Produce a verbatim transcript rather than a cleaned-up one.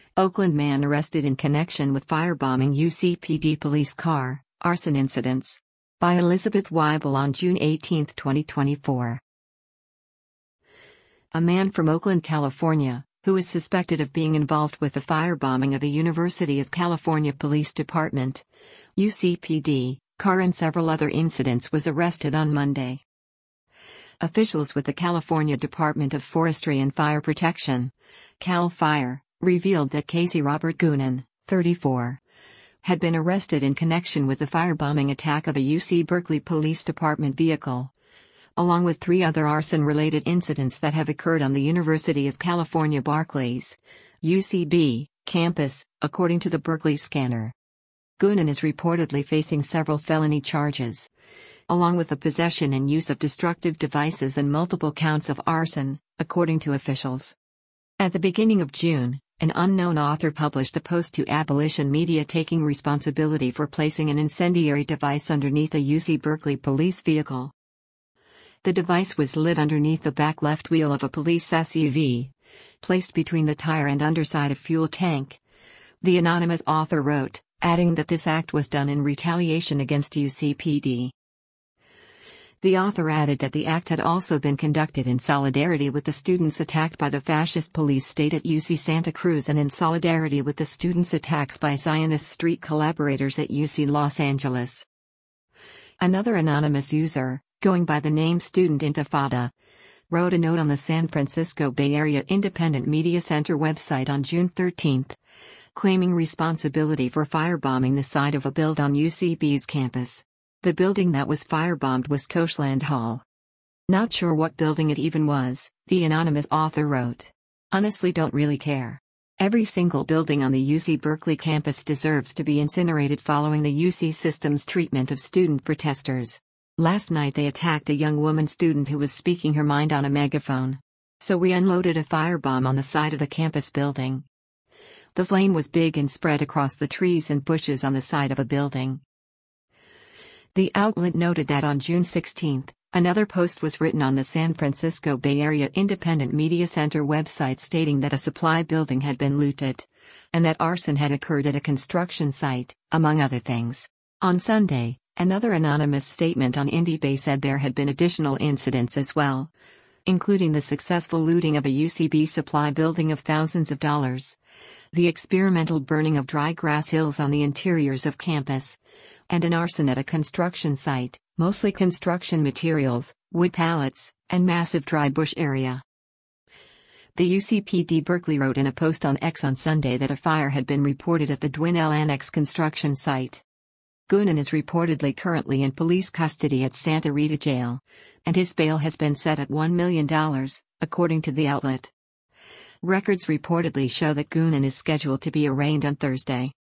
Oakland man arrested in connection with firebombing U C P D police car, arson incidents. By Elizabeth Weibel on June eighteenth, twenty twenty-four. A man from Oakland, California, who is suspected of being involved with the firebombing of a University of California Police Department, U C P D, car and several other incidents, was arrested on Monday. Officials with the California Department of Forestry and Fire Protection, CAL FIRE, revealed that Casey Robert Goonan, thirty-four, had been arrested in connection with the firebombing attack of a U C Berkeley Police Department vehicle, along with three other arson-related incidents that have occurred on the University of California Berkeley's U C B campus, according to the Berkeley Scanner. Goonan is reportedly facing several felony charges, along with the possession and use of destructive devices and multiple counts of arson, according to officials. At the beginning of June, an unknown author published a post to Abolition Media taking responsibility for placing an incendiary device underneath a U C Berkeley police vehicle. The device was lit underneath the back left wheel of a police S U V, placed between the tire and underside of fuel tank, the anonymous author wrote, adding that this act was done in retaliation against U C P D. The author added that the act had also been conducted in solidarity with the students attacked by the fascist police state at U C Santa Cruz and in solidarity with the students' attacks by Zionist street collaborators at U C Los Angeles. Another anonymous user, going by the name Student Intifada, wrote a note on the San Francisco Bay Area Independent Media Center website on June thirteenth, claiming responsibility for firebombing the side of a building on U C B's campus. The building that was firebombed was Koshland Hall. Not sure what building it even was, the anonymous author wrote. Honestly, don't really care. Every single building on the U C Berkeley campus deserves to be incinerated following the U C system's treatment of student protesters. Last night they attacked a young woman student who was speaking her mind on a megaphone. So we unloaded a firebomb on the side of the campus building. The flame was big and spread across the trees and bushes on the side of a building. The outlet noted that on June sixteenth, another post was written on the San Francisco Bay Area Independent Media Center website stating that a supply building had been looted, and that arson had occurred at a construction site, among other things. On Sunday, another anonymous statement on IndieBay said there had been additional incidents as well, including the successful looting of a U C B supply building of thousands of dollars, the experimental burning of dry grass hills on the interiors of campus, and an arson at a construction site, mostly construction materials, wood pallets, and massive dry bush area. The U C P D Berkeley wrote in a post on X on Sunday that a fire had been reported at the Dwinelle Annex construction site. Goonan is reportedly currently in police custody at Santa Rita Jail, and his bail has been set at one million dollars, according to the outlet. Records reportedly show that Goonan is scheduled to be arraigned on Thursday.